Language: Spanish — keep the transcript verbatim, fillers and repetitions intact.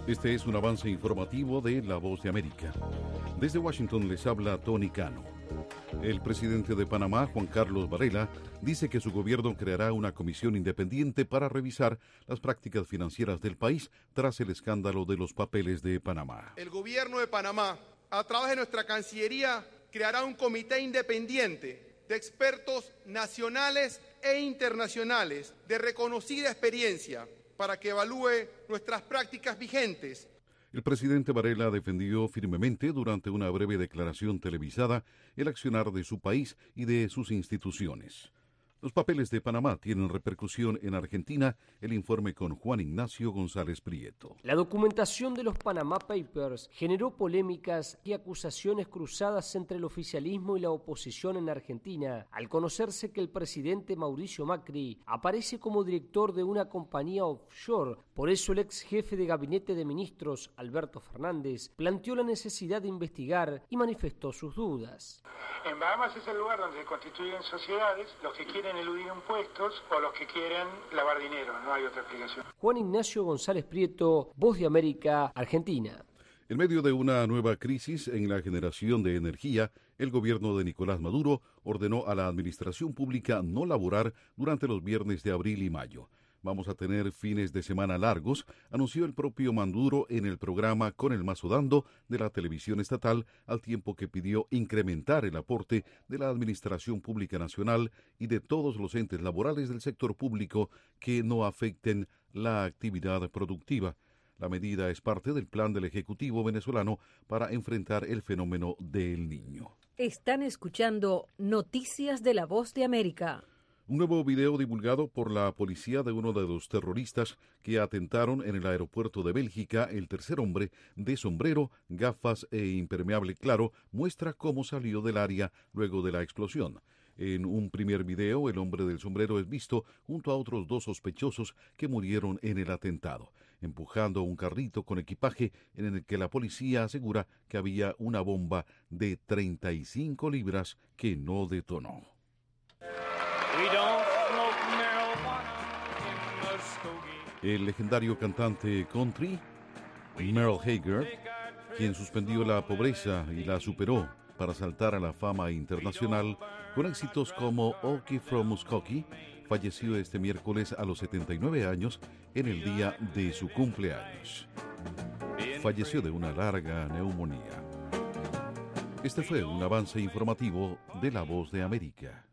Este es un avance informativo de La Voz de América. Desde Washington les habla Tony Cano. El presidente de Panamá, Juan Carlos Varela, dice que su gobierno creará una comisión independiente para revisar las prácticas financieras del país tras el escándalo de los papeles de Panamá. El gobierno de Panamá, a través de nuestra Cancillería, creará un comité independiente de expertos nacionales e internacionales de reconocida experiencia para que evalúe nuestras prácticas vigentes. El presidente Varela defendió firmemente durante una breve declaración televisada el accionar de su país y de sus instituciones. Los papeles de Panamá tienen repercusión en Argentina. El informe con Juan Ignacio González Prieto. La documentación de los Panama Papers generó polémicas y acusaciones cruzadas entre el oficialismo y la oposición en Argentina, al conocerse que el presidente Mauricio Macri aparece como director de una compañía offshore. Por eso el ex jefe de gabinete de ministros, Alberto Fernández, planteó la necesidad de investigar y manifestó sus dudas. En Bahamas es el lugar donde se constituyen sociedades, los que quieren eludir impuestos o los que quieren lavar dinero, no hay otra explicación. Juan Ignacio González Prieto, Voz de América, Argentina. En medio de una nueva crisis en la generación de energía, el gobierno de Nicolás Maduro ordenó a la administración pública no laborar durante los viernes de abril y mayo. Vamos a tener fines de semana largos, anunció el propio Maduro en el programa Con el Mazo Dando de la televisión estatal, al tiempo que pidió incrementar el aporte de la Administración Pública Nacional y de todos los entes laborales del sector público que no afecten la actividad productiva. La medida es parte del plan del Ejecutivo venezolano para enfrentar el fenómeno del Niño. Están escuchando Noticias de La Voz de América. Un nuevo video divulgado por la policía de uno de los terroristas que atentaron en el aeropuerto de Bélgica, el tercer hombre de sombrero, gafas e impermeable claro, muestra cómo salió del área luego de la explosión. En un primer video, el hombre del sombrero es visto junto a otros dos sospechosos que murieron en el atentado, empujando un carrito con equipaje en el que la policía asegura que había una bomba de treinta y cinco libras que no detonó. El legendario cantante country, Merle Haggard, quien suspendió la pobreza y la superó para saltar a la fama internacional con éxitos como Okie from Muskogee, falleció este miércoles a los setenta y nueve años en el día de su cumpleaños. Falleció de una larga neumonía. Este fue un avance informativo de La Voz de América.